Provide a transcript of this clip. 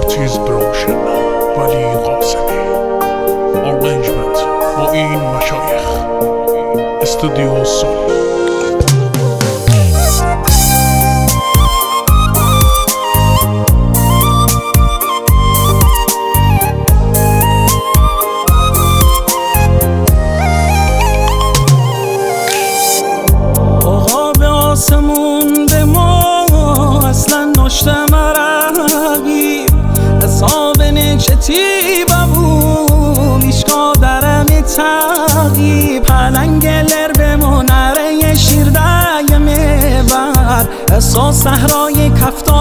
تیز بروشن ولی قاسمی ارنجمنت با این مشایخ استودیو سونی. آسمون به ما اصلا نشتم عرقی حساب نجتی بابو میشکا درم تقیب پلنگلر به مناره شیر دایم بر احساس صحرای کفتار